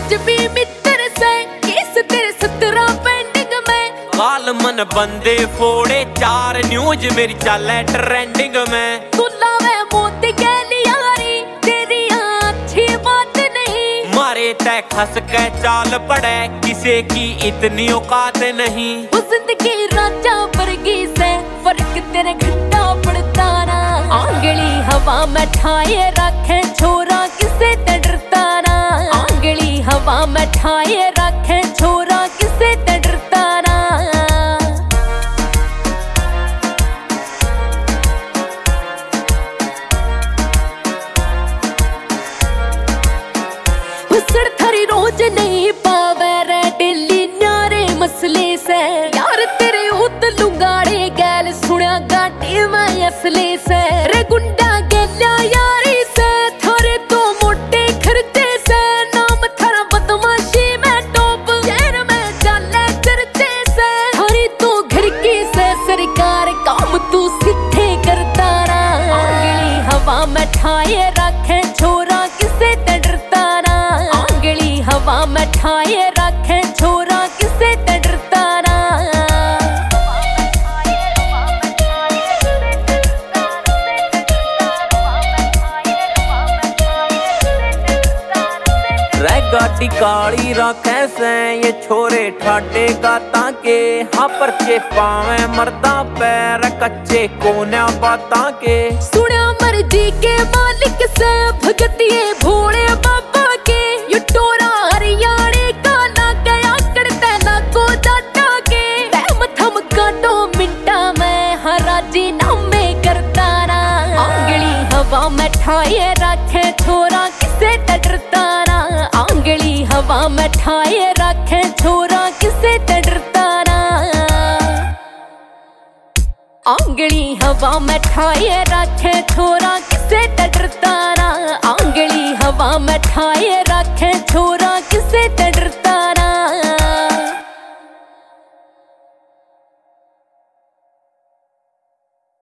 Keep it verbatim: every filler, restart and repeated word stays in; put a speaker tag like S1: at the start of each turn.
S1: आज भी मित्र से केस तेरे सत्रह पेंडिंग में।
S2: काल मन बंदे फोड़े चार न्यूज मेरी चाले ट्रेंडिंग में।
S1: तू लावे मोती के लियारी तेरी अच्छी बात नहीं।
S2: मारे तय खस के चाल पड़े किसी की इतनी औकात नहीं।
S1: वो जिंदगी राजा वर्गी से फर्क तेरे घंटा पड़ता ना। आंगली हवा में ठाए रखे छोरा किसे ते डरता ना। आंगली हवा में ठाए रखे छोरा किसे ते डरता ना। हुसड़ थारी रोज नहीं पावे रे डेली न्यारे मसले से। यार तेरे उत लुंगाड़े गैल सुनिया गाटी में असले से। रे गुंडा गेला यारी से थारे तो मोटे खर्चे से। नाम थारा बदमाशी में टॉप शहर में चाले चर्चे से। थारी तो घिड़की से सरकार काम तू सीधे करता ना। आंगली हवा में ठाए रखे छोरा किसे ते डरता ना। आंगली हवा में ठाए रखे छोरा किसे ते डरता ना।
S2: रे गाड़ी काली रखे से ये छोरे ठाटे गाता के। हाँ परचे पावे मर्दा पैर कच्चे कोन्या बाता के।
S1: सुनिया मर्जी के मालिक से भगतिये भोले बाबा के। ये टोरा हरियाणे का ना गया करते ना को जाता के। पैम थम काटो मिंटा में हराजी नामे करता ना। आंगली हवा में ठाए रखे छोरा किसे ते डरता ना। आंगली हवा में ठाए रखे छोरा किसे ते डरता ना। आंगली हवा में ठाए रखे छोरा किसे ते डरता ना। आंगली हवा में ठाए रखे छोरा